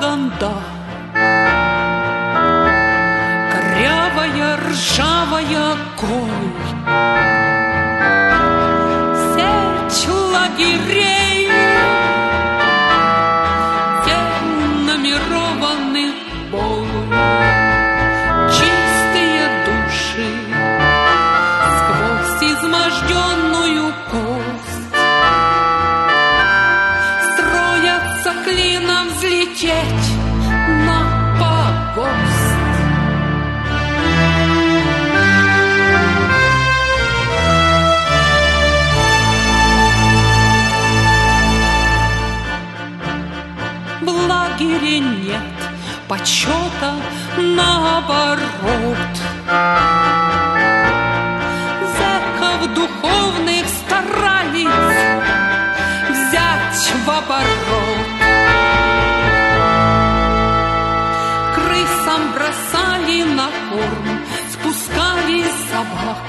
Караганда. Корявая, ржавая коль, сеть лагерей, тень номерованных боль, чистые души сквозь изможденную кость строятся клином взлететь на погост. В лагере нет почета, наоборот. Зэков духовных старались взять в оборот. Крысам бросали на корм, спускали собак.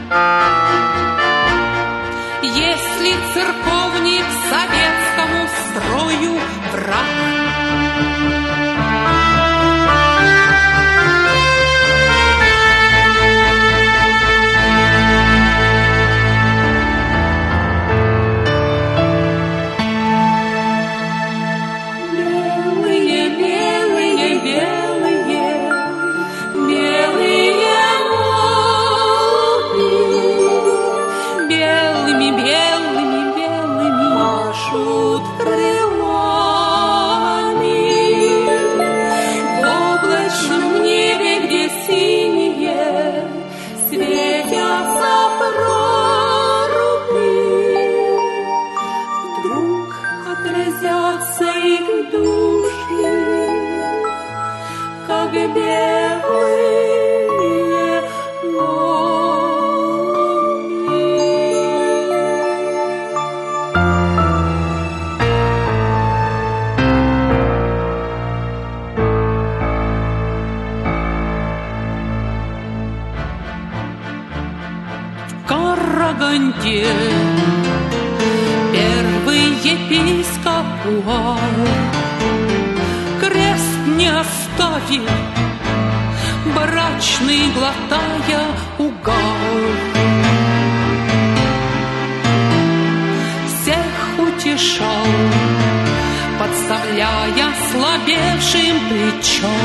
Если церковник советскому строю враг, Караганде первый епископ Уар крест не оставил, барачный глотая угар. Всех утешал, подставляя слабевшим плечо.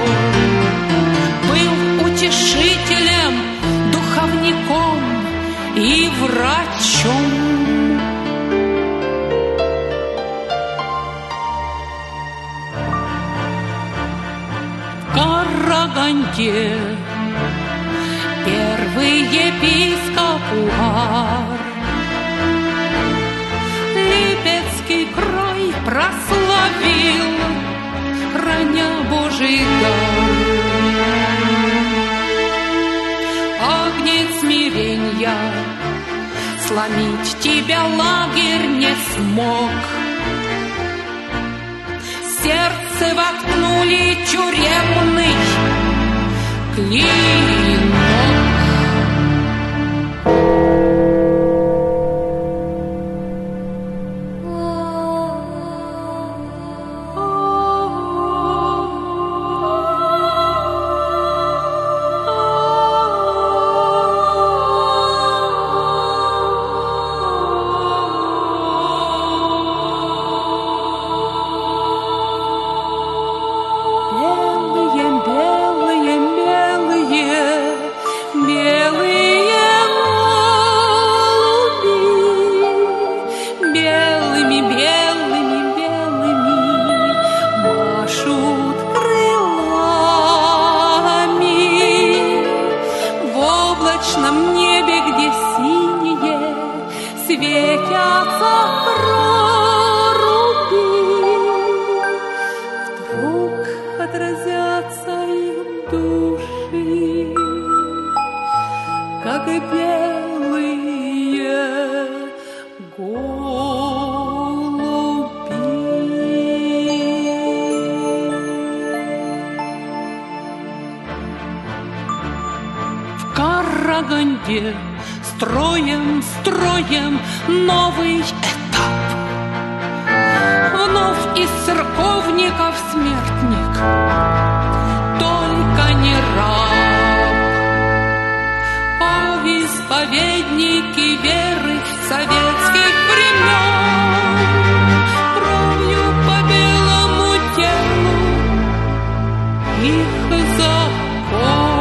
Был утешителем, духовником и врачом. В Караганде первый епископ Уар Липецкий край прославил, храня Божий дар. Агнец смиренья сломить тебя лагерь не смог. Сердце воткнули тюремный клинок. Караганде строим новый этап. Вновь из церковников смерть крики веры советских времен. Кровью по белому телу их закон.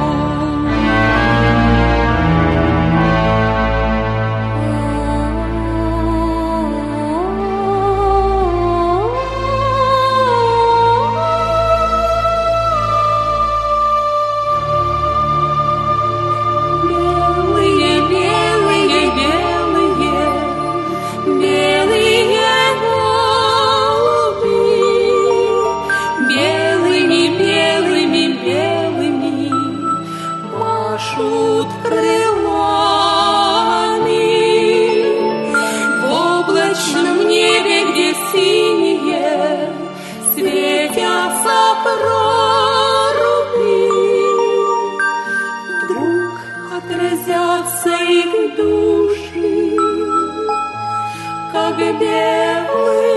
Машут крылами в облачном небе, где синие светятся проруби. Вдруг отразятся их души, как белый